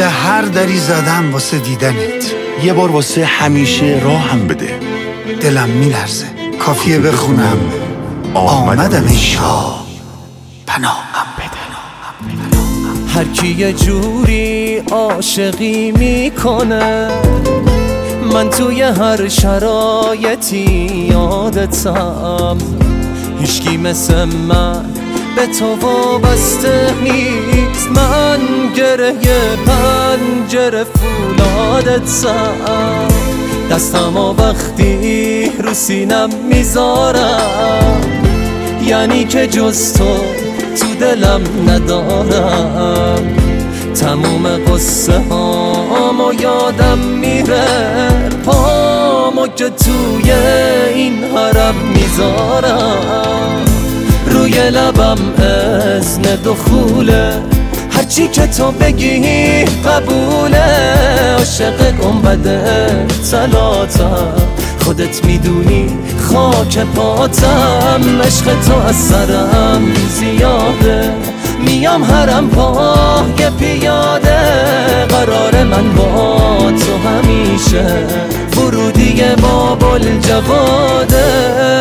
به هر دری زدم واسه دیدنت. یه بار واسه همیشه راهم بده. دلم میلرزه کافیه بخونم آمدم ای شاه پناهم بده. هر کی یه جوری عاشقی میکنه، من توی هر شرایطی یادتم. هیچکی مثل من به تو وابسته نیست، من گره پنجره فولادتم. دستمو وقتی رو سینم میذارم، یعنی که جز تو دلم ندارم. تموم قصه هامو یادم میره، پامو که توی این حرم میذارم. روی لبم اذن دخوله، هرچی که تو بگی قبوله. عاشق گنبد طلاتم، خودت میدونی خاک پاتم. عشق تو از سرم زیاده، میام حرم پای پیاده. قرار من با تو همیشه، ورودی باب الجواده.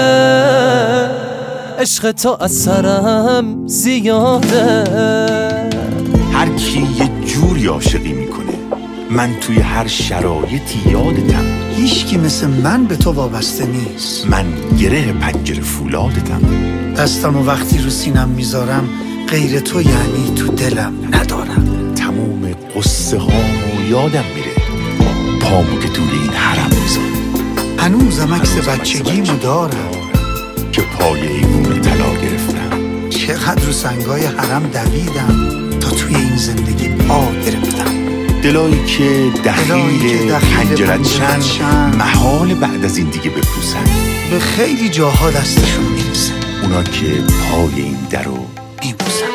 عشق تو از سرم زیاده. هر کی یه جوری عاشقی میکنه، من توی هر شرایطی یادتم. هیچکی مثل من به تو وابسته نیست، من گره پنجره فولادتم. دستمو وقتی رو سینم میذارم، غیر تو یعنی تو دلم ندارم. تموم قصه هامو یادم میره، پامو که توی این حرم میذارم. هنوزم عکس بچگیمو دارم که پای ایوون طلا گرفتم. چقدر رو سنگای حرم دویدم تا توی این زندگی پا گرفتم. دلایی که دخیل پنجرت چند، محال بعد از این دیگه بپوسن. به خیلی جاها دستشون میرسه، اونا که پای این درو میبوسن.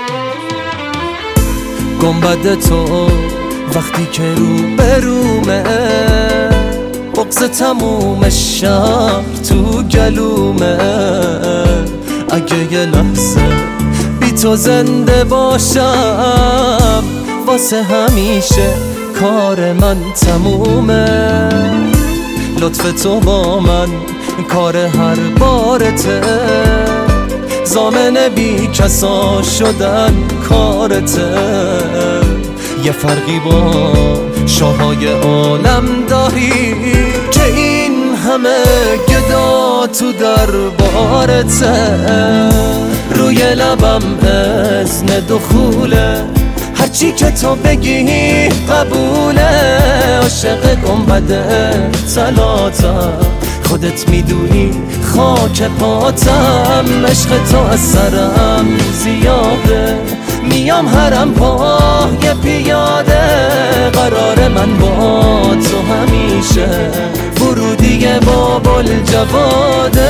گنبد تو وقتی که رو برومه، بغض تموم شهر تو گلومه. اگه یه لحظه بی تو زنده باشم، واسه همیشه کار من تمومه. لطف تو با من کار هر بارته، ضامن بی کسا شدن کارته. یه فرقی با شاهای عالم داری که این همه گدا تو دربارته. روی لبم اذن دخوله، هرچی که تو بگی قبوله. عاشق گنبد طلاتم، خودت میدونی خاک پاتم. عشق تو از سرم زیاده، میام حرم پای پیاده. قرار من با تو همیشه، ورودی باب الجواده.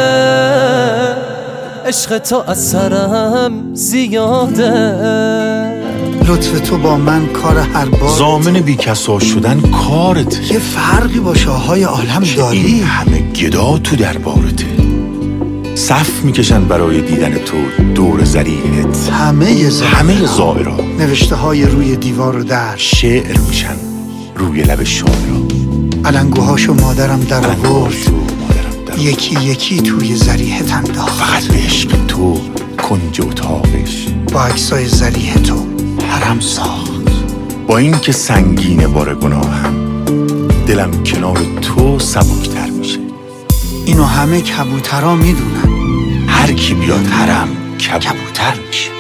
عشق تو از سرم زیاده، لطف تو با من کار هر بار. ضامن بیکسا شدن کارته. یه فرقی با شاهای عالم داری، این همه گدا تو دربارته. صف میکشن برای دیدن تو دور زریحت، همه زائرا. نوشته های روی دیوار و در، شعر میشن روی لب شاعرا. علنگوهاشو مادرم در آورد، یکی یکی توی زریحت انداخت. فقط به عشق تو کنج اتاقش با عکسای زریح تو حرم ساخت. با این که سنگینه بار گناهم، دلم کنار تو سبکتر میشه. اینو همه کبوترها میدونن، هر کی بیاد حرم کبوتر میشه.